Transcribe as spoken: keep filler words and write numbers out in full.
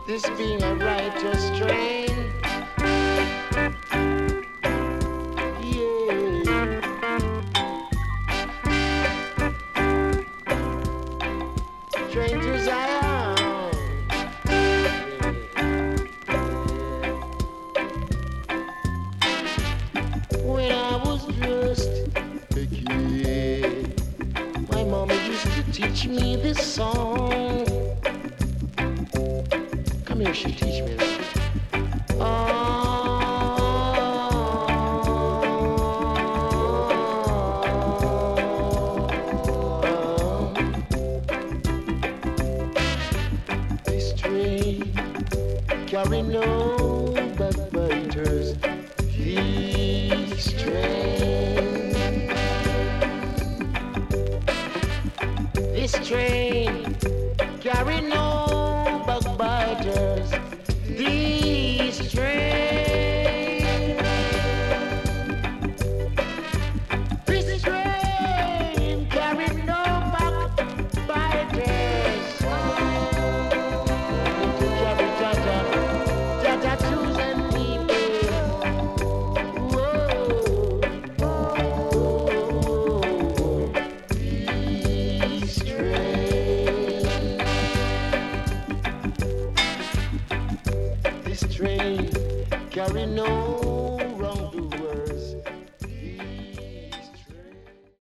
this being a righteous strain. Yeah. Train to Zion. When I was just a kid, my mama used to teach me this song. Come here, she teach me that. This train carry no backbiters. This train, this train carry no backbiters. This train, this train carry no backbiters. To carry Jaja, Jaja choose and people. Whoa, whoa, this train, this train carry no